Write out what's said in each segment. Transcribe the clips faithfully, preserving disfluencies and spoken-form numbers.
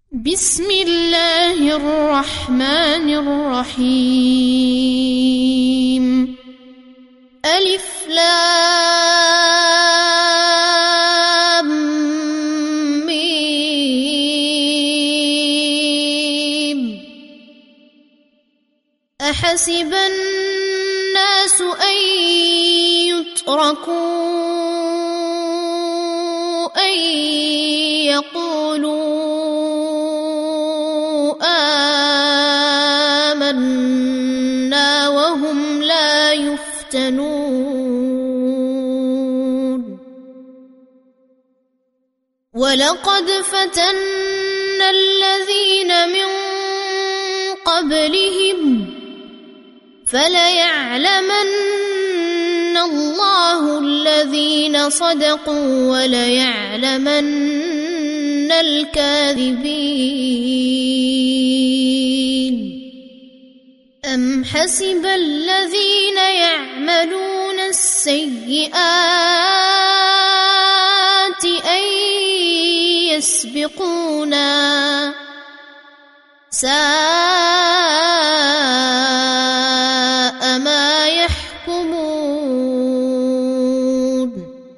بسم الله الرحمن الرحيم. ألف لام ميم. أحسب الناس أن يتركوا أن يقولوا آمنا وهم لا يفتنون. ولقد فتنا الذين من قبلهم فليعلمن الله الذين صدقوا وليعلمن الكاذبين. أم حسب الذين يعملون السيئات أن يسبقونا ساء ما يحكمون.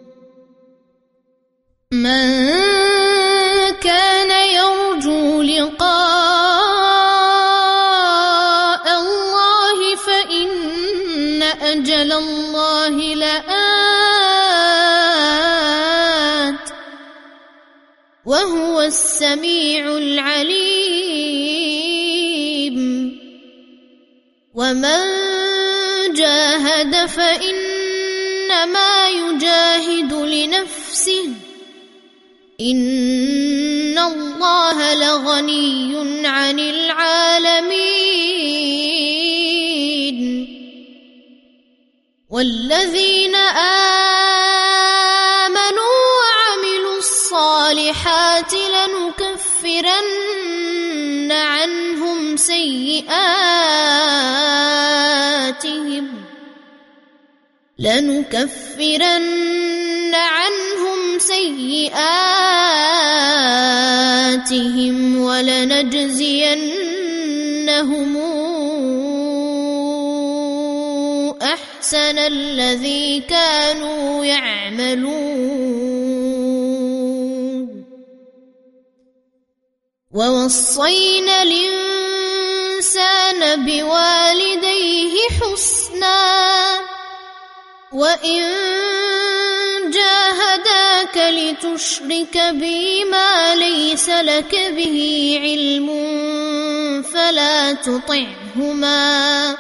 من كان يرجو لقاء الله فإن أجل الله لآت وهو السميع العليم. ومن جاهد فإنما يجاهد لنفسه إن الله لغني عن العالمين. والذين آمنوا وعملوا الصالحات لنكفرن عنهم سيئاتهم لنكفرن عنهم سيئاتهم ولنجزينهم أحسن الذي كانوا يعملون. ووصينا الإنسان بوالديه حسنا وإن جاهداك لتشرك بي ما ليس لك به علم فلا تطعهما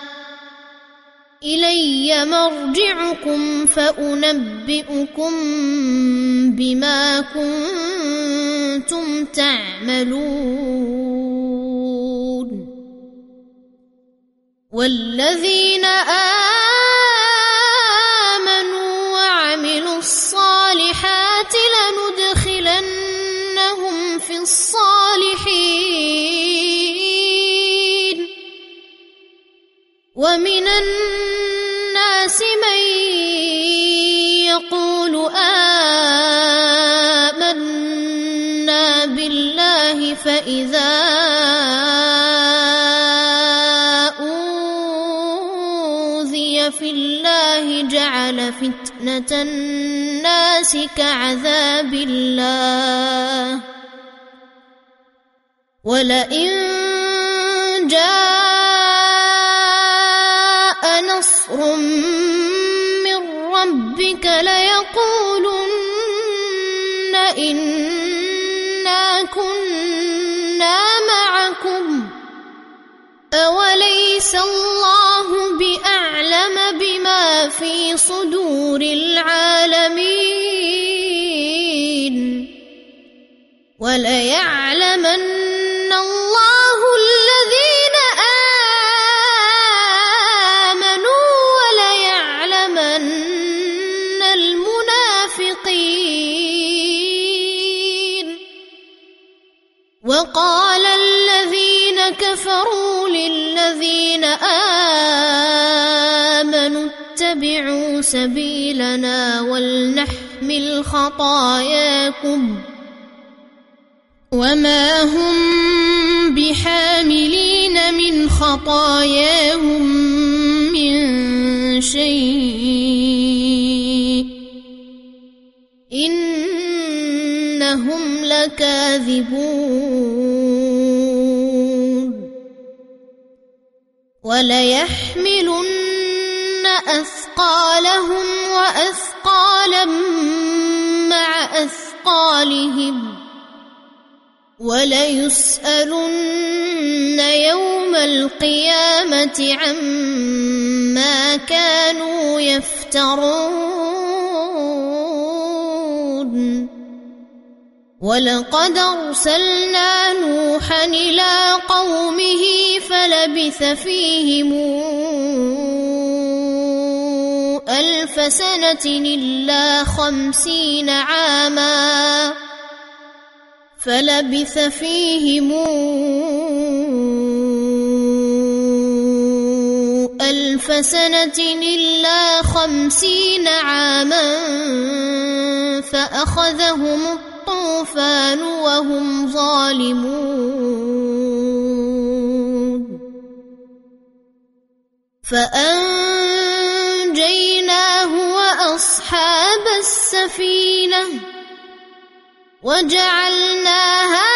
إلي مرجعكم فأنبئكم بما كنتم تعملون. والذين آمنوا وعملوا الصالحات لندخلنهم في الصالحين. ومن الناس من يقول آمنا بالله فإذا أوذي في الله جعل فتنة الناس كعذاب الله ولئن جاء نصر من ربك ليقولن إنا كنا معكم أوليس الله بأعلم بما في صدور العالمين. وليعلمن الله الذين آمنوا وليعلمن المنافقين. وقال الذين كفروا للذين آمنوا اتبعوا سبيلنا ولنحمل خطاياكم وما هم بحاملين من خطاياهم من شيء إنهم لكاذبون وليحملن أثقالهم وأثقالا مع أثقالهم وليسألن يوم القيامة عما كانوا يفترون ولقد أرسلنا نوحا إلى قومه فلبث فيهم ألف سنة إلا خمسين عاما فلبث فيهم ألف سنة إلا خمسين عاما فأخذهم الطوفان وهم ظالمون فأنجيناه وأصحاب السفينة وجعلناها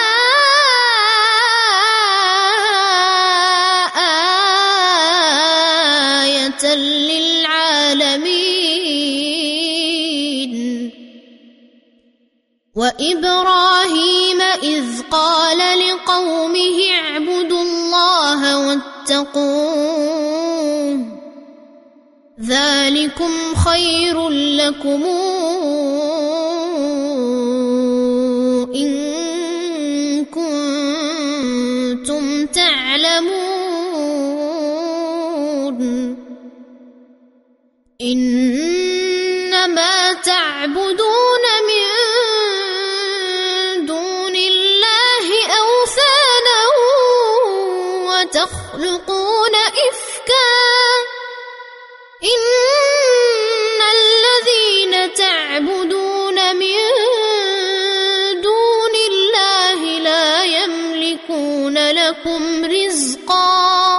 آية للعالمين وإبراهيم إذ قال لقومه اعبدوا الله واتقوه ذلكم خير لكم إن كنتم تعلمون إنما تعبدون من دون الله أوثانا وتخلقون إفكا إن الذين تعبدون من لكم رزقا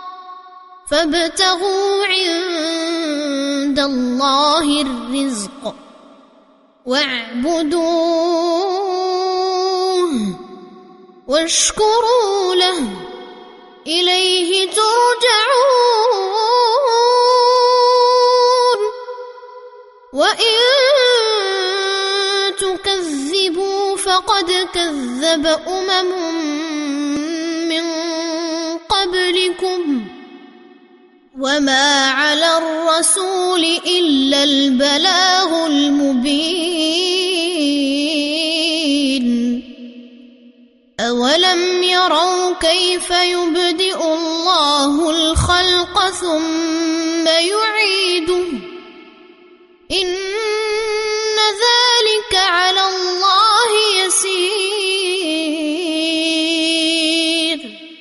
فابتغوا عند الله الرزق واعبدوه واشكروا له إليه ترجعون وإن تكذبوا فقد كذب أمم قبلكم وما على الرسول إلا البلاغ المبين أولم يروا كيف يبدئ الله الخلق ثم يعيده إن ذلك على الله يسير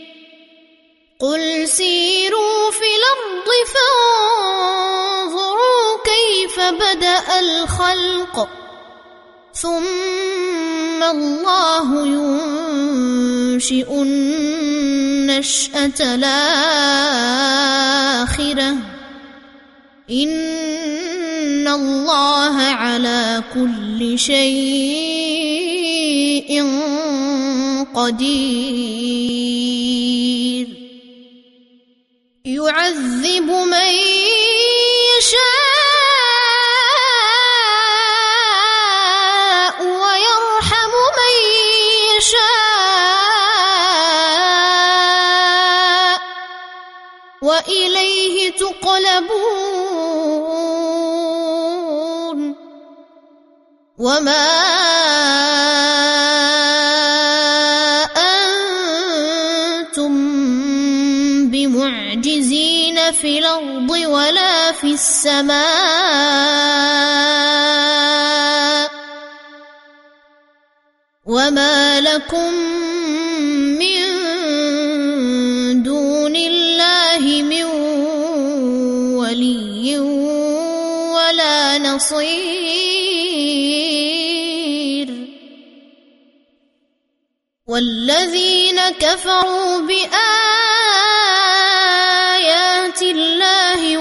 قل سيروا في الأرض فانظروا كيف بدأ الخلق ثم الله ينشئ النشأة الآخرة إن الله على كل شيء قدير يعذب من يشاء ويرحم من يشاء وإليه تقلبون وما أنتم بمعجزين في الأرض ولا في السماء وما لكم من دون الله من ولي ولا نصير والذين كفروا بآيات الله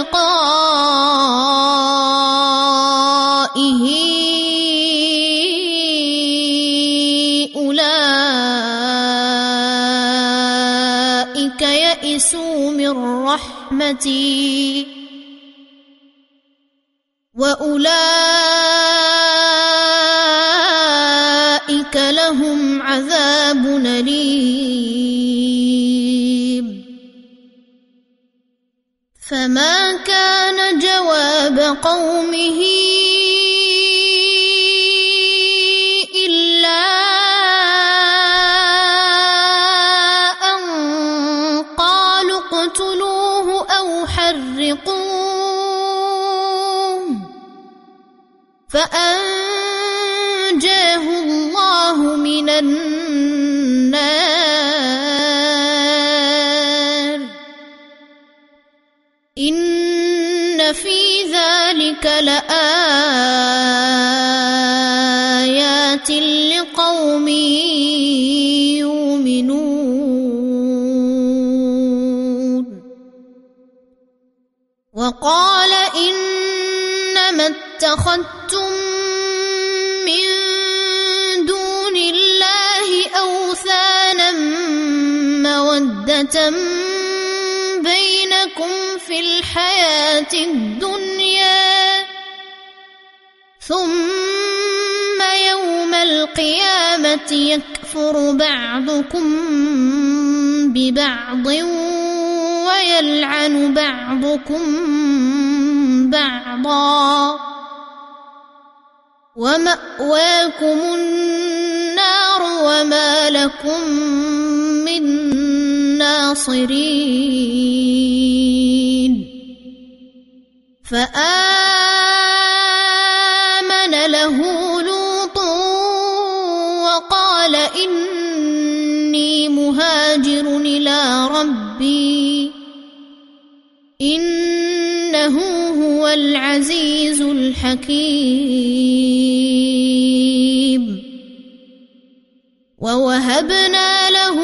ولقائه أولئك يئسوا من رحمتي وأولئك لهم عذاب أليم. فما كان جواب قومه إلا أن قالوا اقتلوه أو حرقوه فأنجاه الله من النار. إن في ذلك لآيات لقوم يؤمنون. وقال إنما اتخذتم من دون الله أوثانا مودة بينكم في الحياة الدنيا ثم يوم القيامة يكفر بعضكم ببعض ويلعن بعضكم بعضا ومأواكم النار وما لكم من ناصرين. فآمن له لوط وقال إني مهاجر إلى ربي إنه هو العزيز الحكيم. ووهبنا له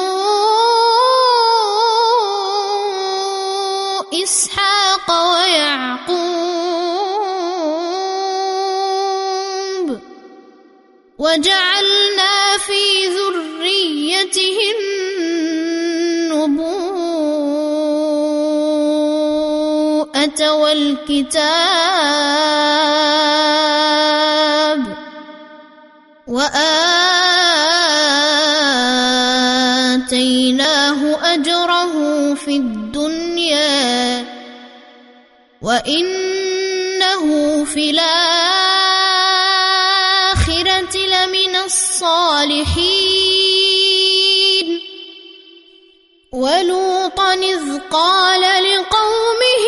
إسحاق ويعقوب وجعلنا في ذريته النبوءة والكتاب وآتيناه أجره في الدنيا وإنه في الآخرة لمن الصالحين. ولوطا إذ قال لقومه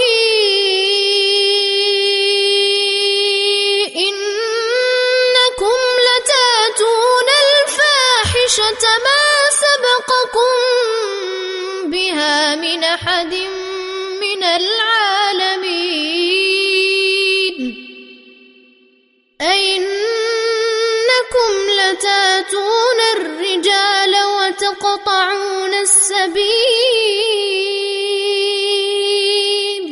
إنكم لتأتون الفاحشة ما سبقكم بها من أحد من العالمين أئنكم لتأتون الرجال وتقطعون السبيل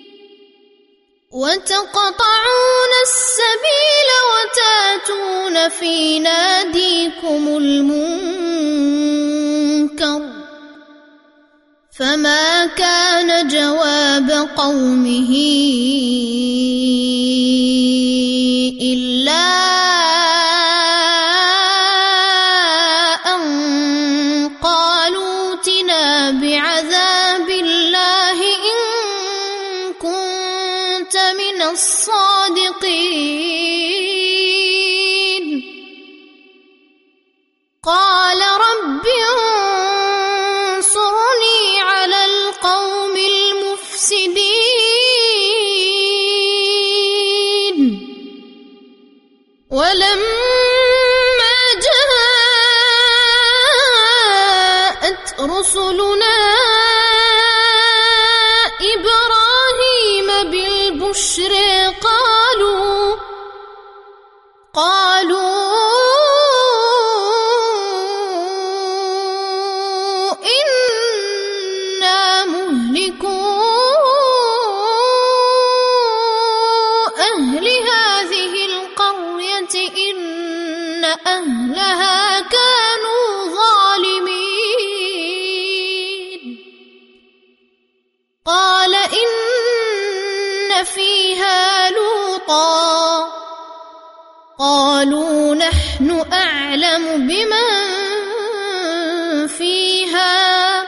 وتقطعون السبيل وتأتون في ناديكم المنكر. فما كان جواب قومه إلا أن قالوا ائتنا بعذاب الله إن كنت من الصادقين. قال رب انصرني على القوم المفسدين. ولما جاءت رسلنا إبراهيم بالبشر قالوا قالوا أعلم بمن فيها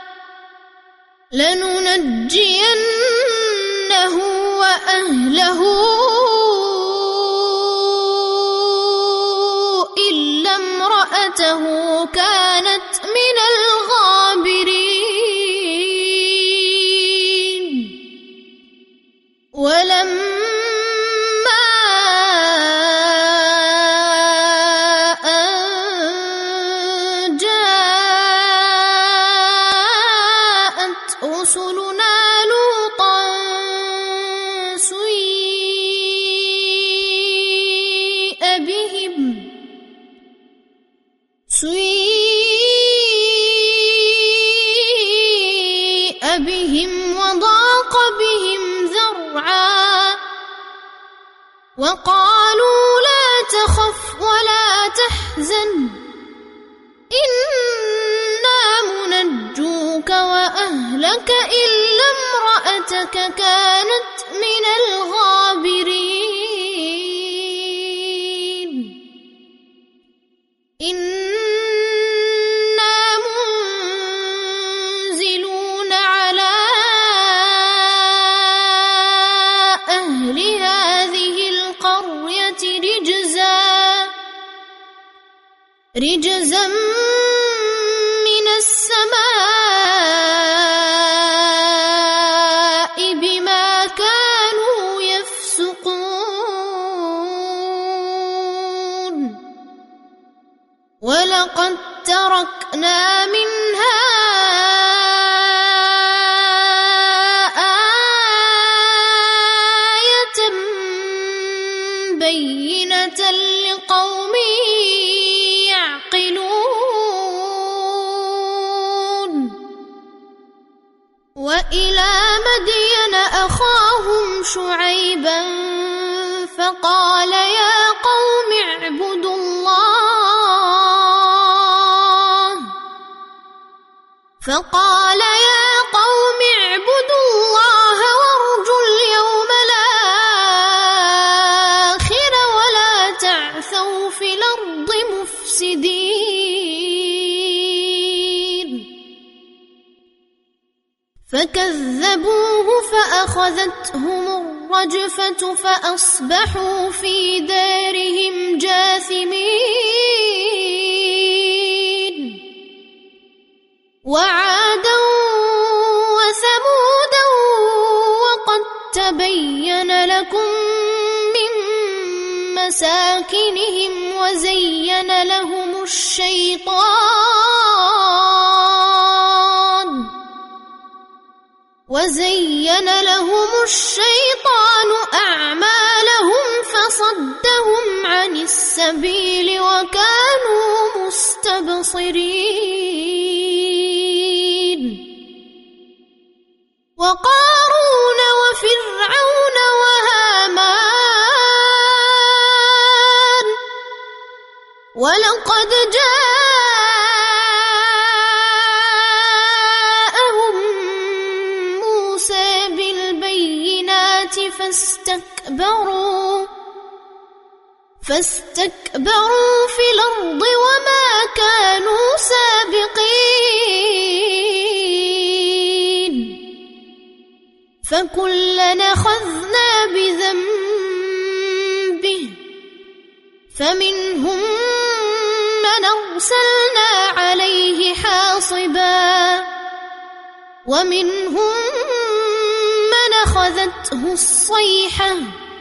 لننجينه وأهله إلا امرأته كانت من الغابرين ولما رسلنا لوطا سيء بهم سيء بهم وضاق بهم ذرعا وقالوا لا تخف ولا تحزن إنا منجوك وأهلك إلا امرأتك كانت من الغابرين إنا منزلون على أهل هذه القرية رجزا رجزا من السماء بما كانوا يفسقون ولقد تركنا منها آية بينة لقوم يعقلون وإلى مدين أخاهم شعيبا فقال يا قوم اعبدوا الله فقال يا قوم اعبدوا الله وارجوا اليوم الآخر ولا تعثوا في الأرض مفسدين فكذبوه فأخذتهم الرجفة فأصبحوا في دارهم جاثمين وعادا وثمودا وقد تبين لكم من مساكنهم وزين لهم الشيطان وزين لهم الشيطان أعمالهم فصدهم عن السبيل وكانوا مستبصرين وقارون وفرعون وهامان ولقد جاءهم موسى بالبينات فاستكبروا فاستكبروا في الأرض وما كانوا سابقين فكلنا أخذنا بذنبه فمنهم من أرسلنا عليه حاصبا ومنهم من أخذته الصيحة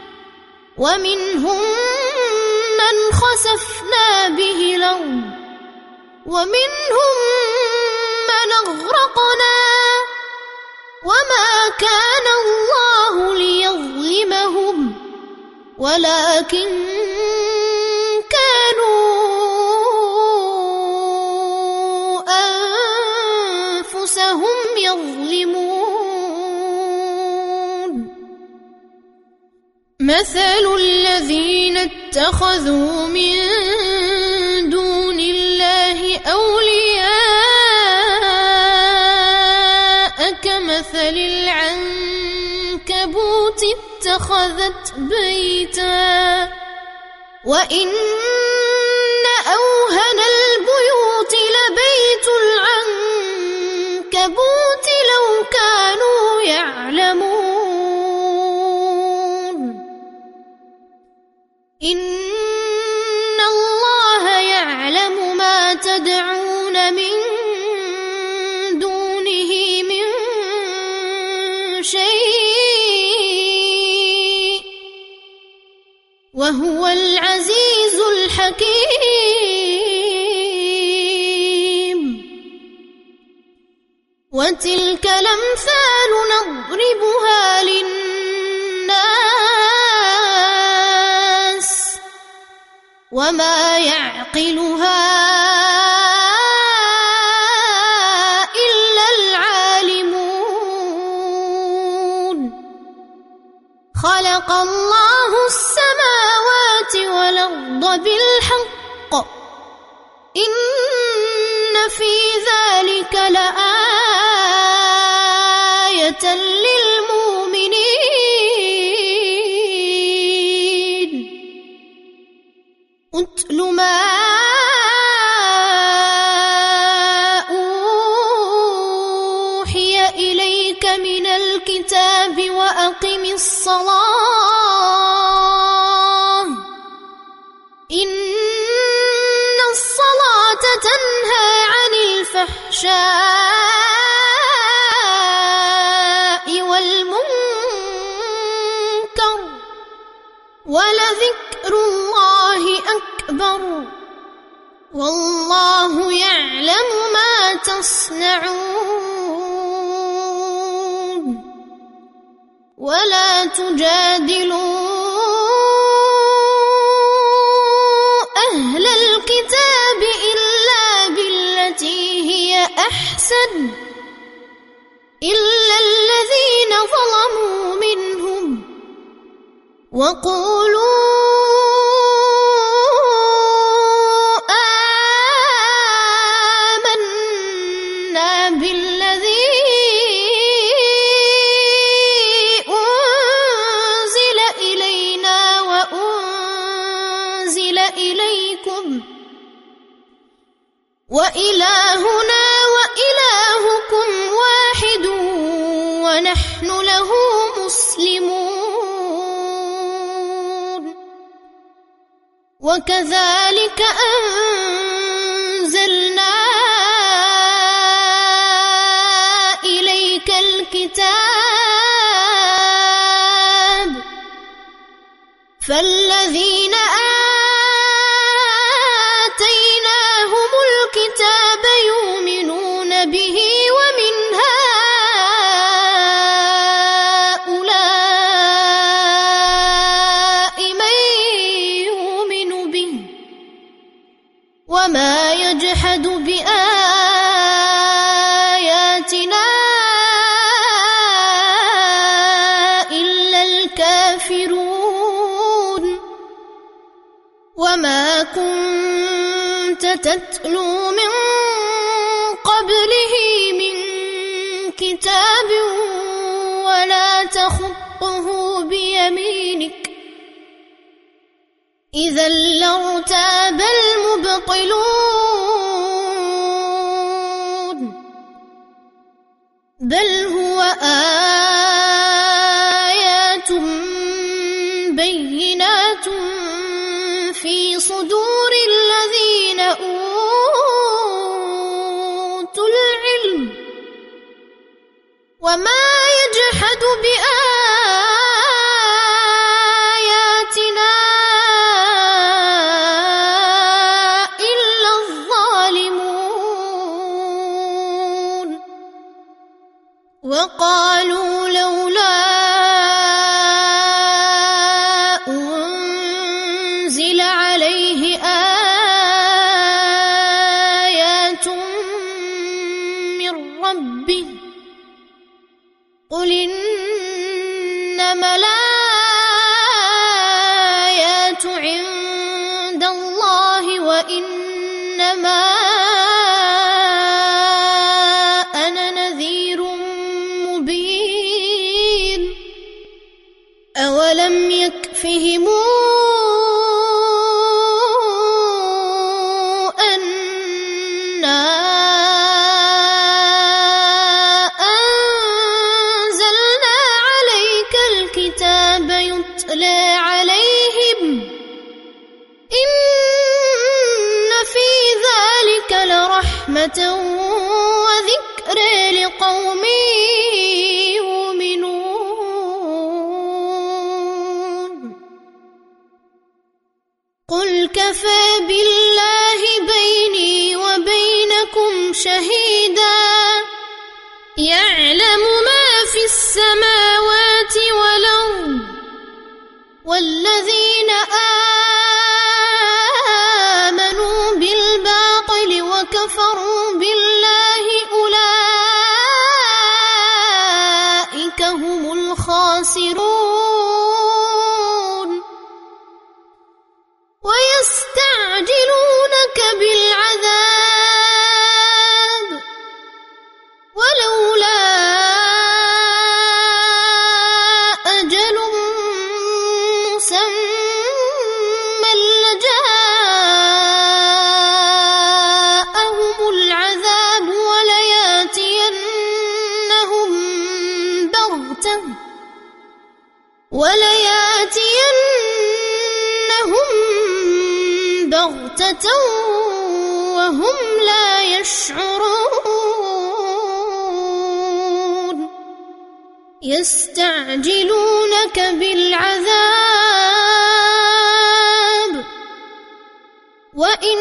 ومنهم من خسفنا به الأرض ومنهم من أغرقنا وما كان الله ليظلمهم ولكن كانوا أنفسهم يظلمون مثل الذين اتخذوا من دون الله أولياء كمثل العنكبوت اتخذت بيتا وإن أوهن تعبدون من دونه من شيء وهو العزيز الحكيم وتلك الأمثال نضربها للناس وما يعقلها إلا العالمون خلق الله السماوات والأرض بالحق إن في ذلك لآية للمؤمنين أتل ما أوحي إليك من الكتاب وأقم الصلاة إن الصلاة تنهى عن الفحشاء والمنكر ولذكر الله أكبر والله يعلم ما تصنعون ولا تجادلوا أهل الكتاب إلا بالتي هي أحسن إلا الذين ظلموا منهم وقولوا آمنا بالذي أنزل إلينا وأنزل إليكم وإلهنا وإلهكم واحد ونحن له مسلمون وكذلك أنزلنا إليك الكتاب فالذين آتيناهم الكتاب يؤمنون به ومن هؤلاء من يؤمن به وما يجحد بآياتنا إلا الكافرون وما كنت تتلو من قبله من كتاب ولا تخطه بيمينك إذا لارتاب المبطلون بل هو آيات بينات في صدور الذين أوتوا العلم وما يجحد بآياتنا إلا الظالمون وقالوا لولا أنزل عليه آيات من ربه قل إنما الآيات عند الله وإنما أنا نذير مبين أولم يكفهم يتلى عليهم إن في ذلك لرحمة ورحمة وذكر لقوم يؤمنون قل كفى بالله بيني وبينكم شهيدا يعلم ما في السماوات والأرض والذين آمنوا بالباطل وكفروا بالله أولئك هم الخاسرون ويستعجلونك بالعذاب ولولا أجل مسمى لجاءهم العذاب ولياتينهم بغتة ولياتينهم بغتة وهم لا يشعرون يستعجلونك بالعذاب وإن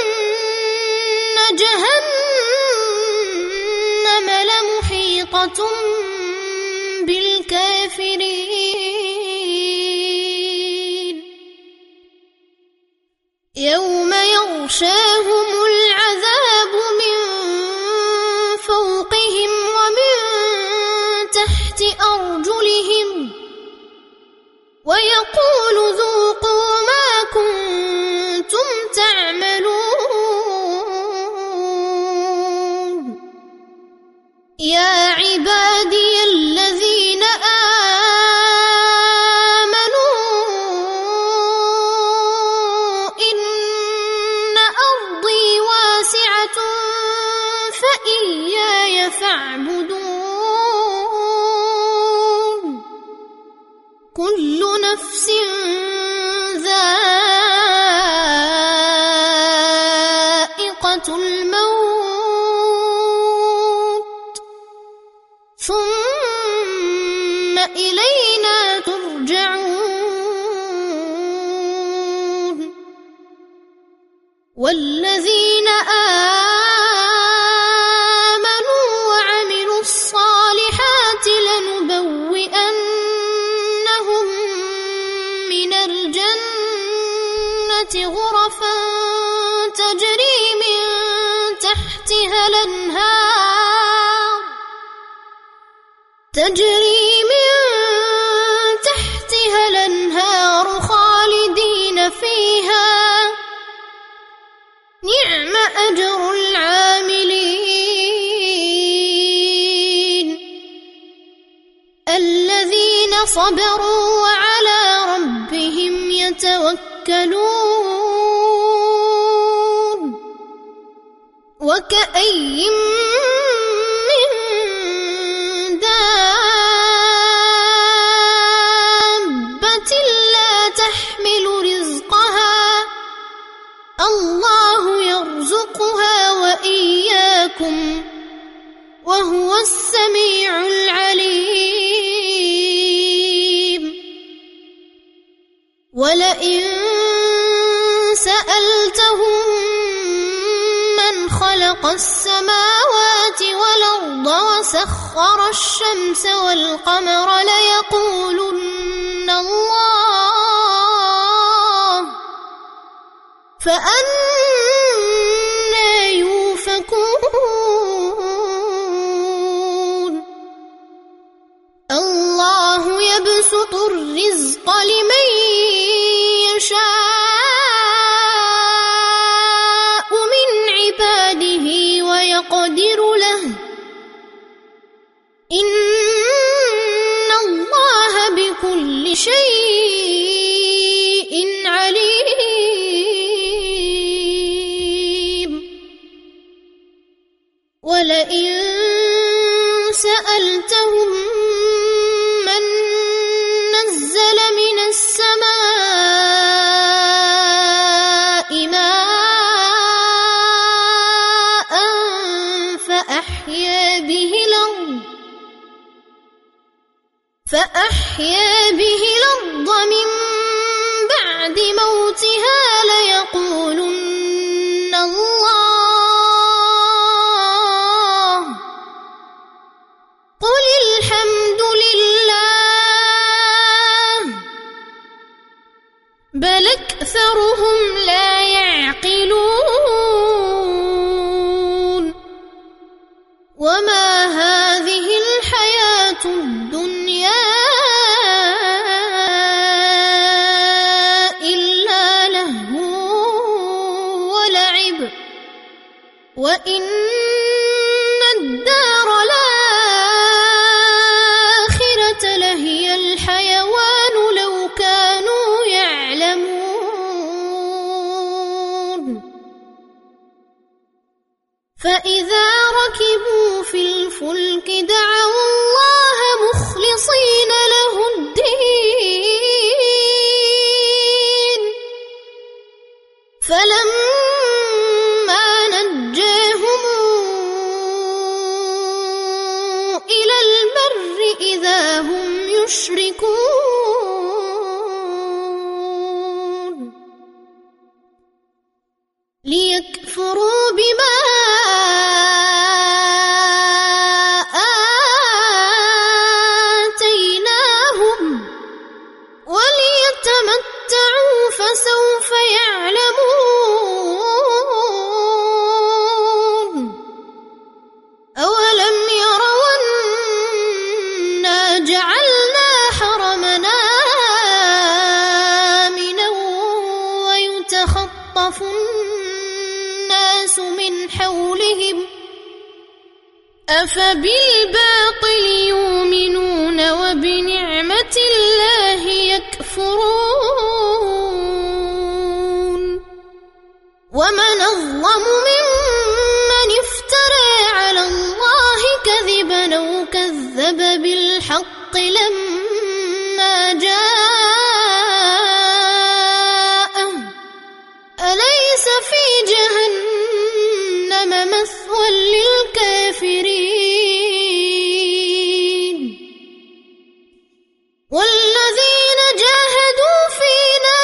جهنم لمحيطة بالكافرين يوم يغشاهم العذاب من فوقهم ومن تحت أرجلهم ويقول ذوقوا ما كنتم تعملون يا عبادي الذين آمنوا إن أرضي واسعة فإياي فاعبدون كل نفس ذائقة الموت ثم إلينا ترجعون والذين آمنوا وعملوا الصالحات لنبوئنهم من الجنة غرفا تجري من تحتها الأنهار تجري من تحتها الأنهار خالدين فيها نعم أجر العاملين الذين صبروا وعلى ربهم يتوكلون وكأي من دابة لا تحمل رزقها الله يرزقها وإياكم وهو السميع العليم ولئن سألتهم من خلق السماوات والأرض وسخر الشمس والقمر ليقولن الله فأنى يؤفكون الله يبسط الرزق لمن يشاء من عباده ويقدر له إن الله بكل شيء عليم ولئن سألتهم من نزل من السماء ماء فأحيا به الأرض من بعد موتها ليقولن الله قل الحمد لله بل أكثرهم لا يعقلون وما هذه الحياة الدنيا إلا لهو ولعب وإن الدار الآخرة لهي الحيوان لو كانوا يعلمون فإذا ركبوا في الفلك دعوا الله مخلصين له الدين فلما نجاهم إلى البر إذا هم يشركون ليكفروا بما فسوف يعلمون أولم يروا أنا جعلنا حرمنا آمنا ويتخطف الناس من حولهم أفبالباطل يؤمنون وبنعمة الله يكفرون ومن أظلم ممن افترى على الله كذبا أو كذب بالحق لما جاءه أليس في جهنم مثوى للكافرين والذين جاهدوا فينا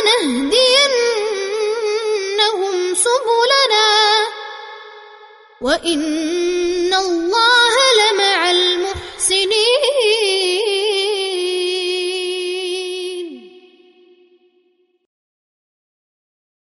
لنهدينهم سبلنا وإن الله لا